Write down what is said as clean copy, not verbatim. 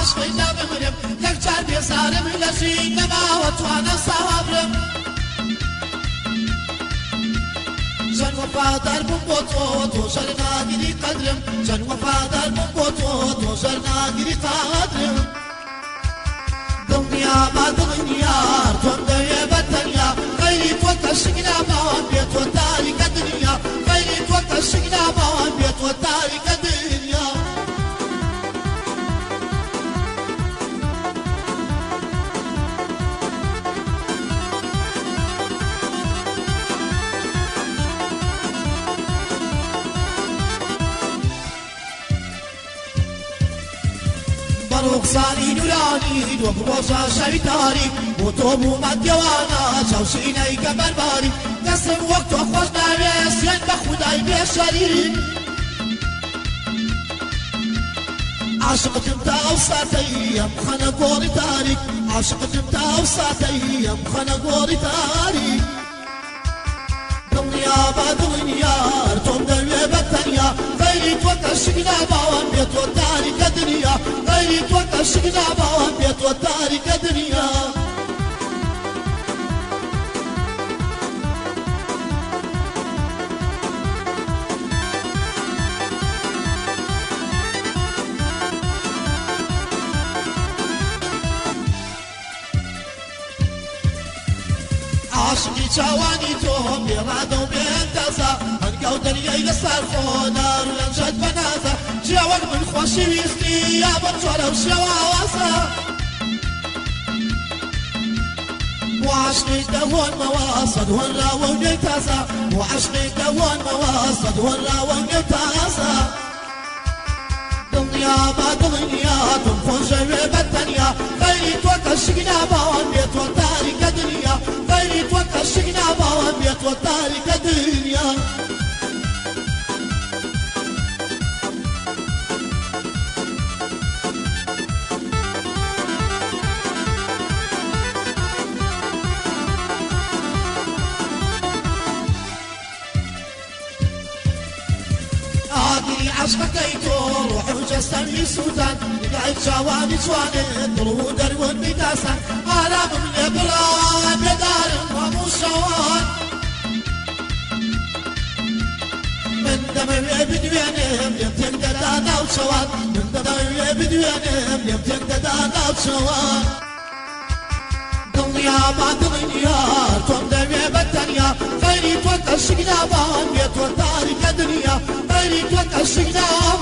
عاشقي لا بمرم لك جاربي صارم لشي نما وتوانا صابرم جن وفادار بمبوتو تو جرنا گیری قدرم جن وفادار بمبوتو تو جرنا گیری قدرم دنیا ما دنیا تون دوی بتنیا غیری تو کشگنا باوان بیت و تاریک دنیا غیری تو کشگنا باوان بیت و تاریک دنیا رخصانی نورانی دو روزا شیطانی و تو بومد یوانا چوسینه که برباری دستم وقت و خوش نویس ین به خدای بیشری عاشقتم تا وساتیم خانه گوری تاریک عاشقتم تا وساتیم خانه گوری تاریک دنیا با دنیا توم دوی بتنیا غیری تو کشگنا باوان بیت و تاریک دنیا غیری تو کشگنا باوان بیت و تاریک دنیا عاشقی جوانی تو میراد و بیندازا هنگاو دریای لسر خونار لنجد بنازا جوان من خوشی ویستی یا بچوره و شوازا وعشقی دوان مواصد هون راون بیتازا وعشقی دوان مواصد هون راون بیتازا دنیا با دنیا تم خوشی بتنیا غیری تو کشگنا باوان بیت و تاریک دنیا غیری تو کشگنا باوان بیت و تاریک دنیا عشقك يدور روح وجسمي سودان قاعد جواني جواني ضرو درون بداسان آلام من يبران بدار ومو شوان من دمي بدوانهم يمتن دانا وشوان من دمي بدوانهم يمتن دانا وشوان دنيا ما دنيا توم دمي بتنيا غيري توك الشقنا بان بيت وتاريك دنيا غيري توك الشقنا